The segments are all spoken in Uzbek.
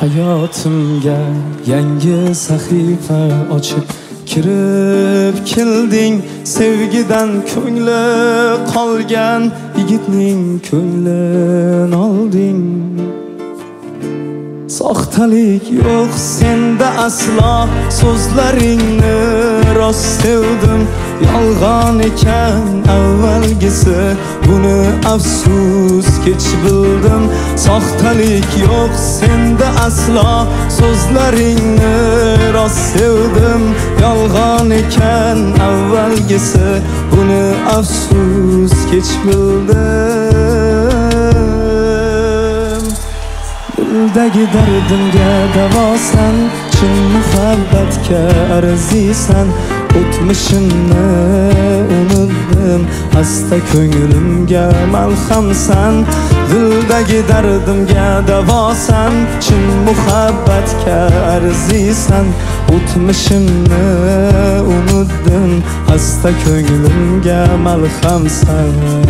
Hayotimga yangi sahifa ochib kirib kelding. Sevgidan ko'ngli qolgan yigitning ko'nglin olding. Soxtalik yo'q senda aslo, so'zlaringni rost sevdim. Yolg'on ekan avvalgisi, buni afsus kech bildim. Soxtalik yo'q senda aslo, so'zlaringni rost sevdim. Yolg'on ekan avvalgisi, buni afsus kech bildim. Dildagi dardimga davosan, chin muhabbatga arzisan. O'tmishimni unutdim, asta ko'nglimga malhamsan. Dildagi dardimga davosan, chin muhabbatga arzisan. O'tmishimni unutdim, asta ko'nglimga malhamsan.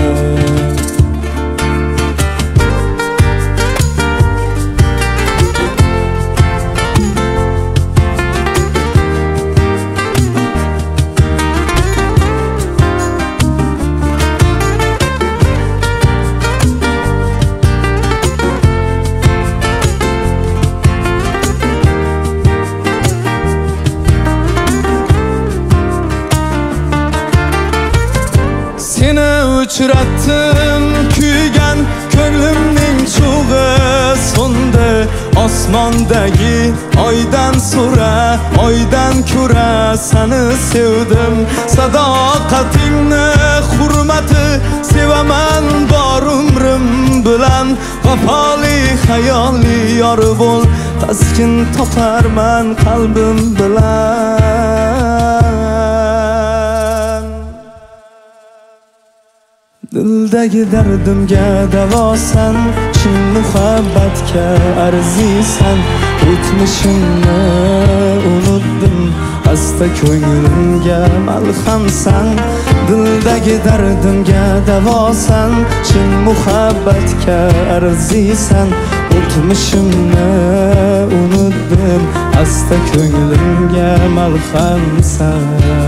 Seni uchratdim, kuygan ko'nglimning cho'g'i so'ndi. Osmondagi oydan so'ra, oydan ko'ra seni sevdim. Sadoqatingni hurmati sevaman bor umrim bilan. Vafoli xayoli yor bo'l, taskin toparman qalbim bilan. Dildagi dardimga davosan, chin muhabbatga arzisan. O'tmishimni unutdim, asta ko'nglimga malhamsan. Dildagi dardimga davosan, chin muhabbatga arzisan. O'tmishimni unutdim, asta ko'nglimga malhamsan.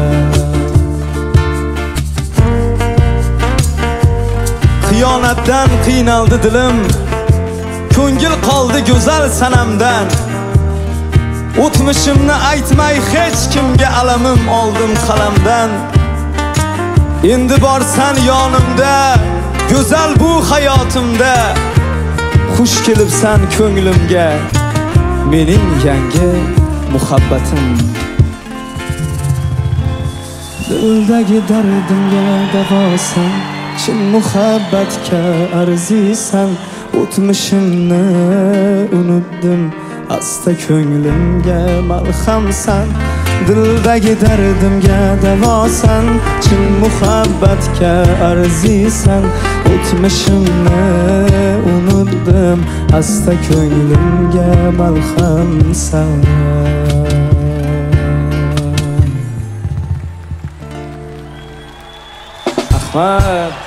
Xiyonatdan qiynaldi dilim, ko'ngil qoldi go'zal sanamdan. O'tmishimni aytmay hech kimga alamim oldim qalamdan. Endi borsan yonimda, go'zal bu hayotimda. Xush kelibsan ko'nglimga, mening yangi muhabbatim. Dildagi dardimga davosan, chin muhabbatga arzisan. O'tmishimni unutdim, asta ko'nglimga malhamsan. Dildagi dardimga davosan, chin muhabbatga arzisan. O'tmishimni unutdim, asta ko'nglimga malhamsan. Ahmad